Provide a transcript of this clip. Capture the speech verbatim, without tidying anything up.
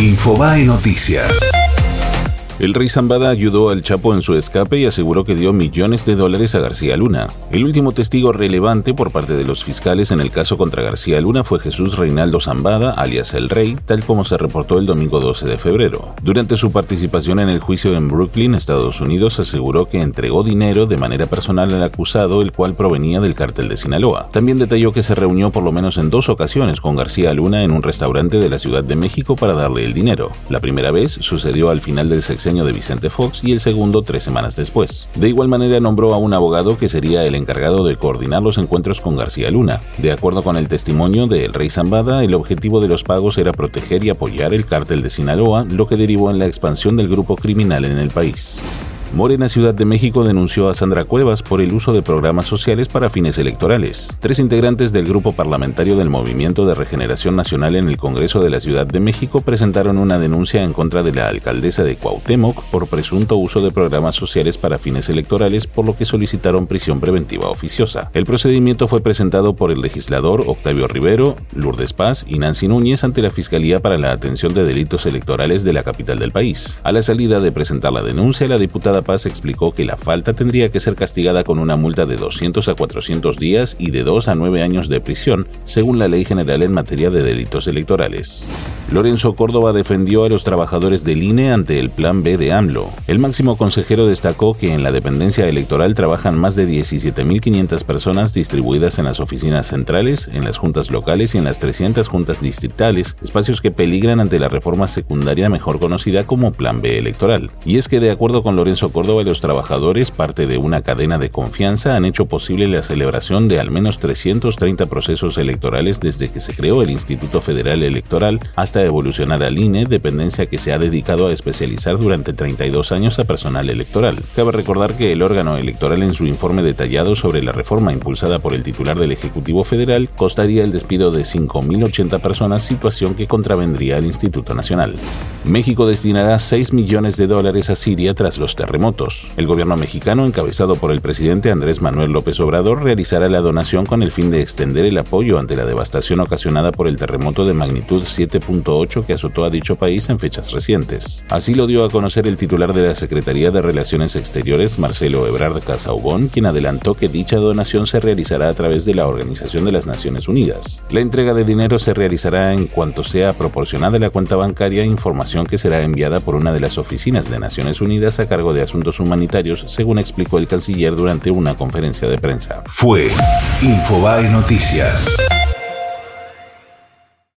Infobae Noticias. El rey Zambada ayudó al Chapo en su escape y aseguró que dio millones de dólares a García Luna. El último testigo relevante por parte de los fiscales en el caso contra García Luna fue Jesús Reinaldo Zambada, alias El Rey, tal como se reportó el domingo doce de febrero. Durante su participación en el juicio en Brooklyn, Estados Unidos, aseguró que entregó dinero de manera personal al acusado, el cual provenía del cártel de Sinaloa. También detalló que se reunió por lo menos en dos ocasiones con García Luna en un restaurante de la Ciudad de México para darle el dinero. La primera vez sucedió al final del sexenio de Vicente Fox y el segundo tres semanas después. De igual manera nombró a un abogado que sería el encargado de coordinar los encuentros con García Luna. De acuerdo con el testimonio de El Rey Zambada, el objetivo de los pagos era proteger y apoyar el cártel de Sinaloa, lo que derivó en la expansión del grupo criminal en el país. Morena Ciudad de México denunció a Sandra Cuevas por el uso de programas sociales para fines electorales. Tres integrantes del grupo parlamentario del Movimiento de Regeneración Nacional en el Congreso de la Ciudad de México presentaron una denuncia en contra de la alcaldesa de Cuauhtémoc por presunto uso de programas sociales para fines electorales, por lo que solicitaron prisión preventiva oficiosa. El procedimiento fue presentado por el legislador Octavio Rivero, Lourdes Paz y Nancy Núñez ante la Fiscalía para la Atención de Delitos Electorales de la capital del país. A la salida de presentar la denuncia, la diputada Paz explicó que la falta tendría que ser castigada con una multa de doscientos a cuatrocientos días y de dos a nueve años de prisión, según la Ley General en materia de delitos electorales. Lorenzo Córdoba defendió a los trabajadores del I N E ante el Plan B de AMLO. El máximo consejero destacó que en la dependencia electoral trabajan más de diecisiete mil quinientas personas distribuidas en las oficinas centrales, en las juntas locales y en las trescientas juntas distritales, espacios que peligran ante la reforma secundaria mejor conocida como Plan B electoral. Y es que, de acuerdo con Lorenzo Córdoba, y los trabajadores, parte de una cadena de confianza, han hecho posible la celebración de al menos trescientos treinta procesos electorales desde que se creó el Instituto Federal Electoral hasta evolucionar al I N E, dependencia que se ha dedicado a especializar durante treinta y dos años a personal electoral. Cabe recordar que el órgano electoral, en su informe detallado sobre la reforma impulsada por el titular del Ejecutivo Federal, costaría el despido de cinco mil ochenta personas, situación que contravendría al Instituto Nacional. México destinará seis millones de dólares a Siria tras los terremotos. El gobierno mexicano, encabezado por el presidente Andrés Manuel López Obrador, realizará la donación con el fin de extender el apoyo ante la devastación ocasionada por el terremoto de magnitud siete punto ocho que azotó a dicho país en fechas recientes. Así lo dio a conocer el titular de la Secretaría de Relaciones Exteriores, Marcelo Ebrard Casaubon, quien adelantó que dicha donación se realizará a través de la Organización de las Naciones Unidas. La entrega de dinero se realizará en cuanto sea proporcionada la cuenta bancaria, información que será enviada por una de las oficinas de Naciones Unidas a cargo de asuntos humanitarios, según explicó el canciller durante una conferencia de prensa. Fue Infobae Noticias.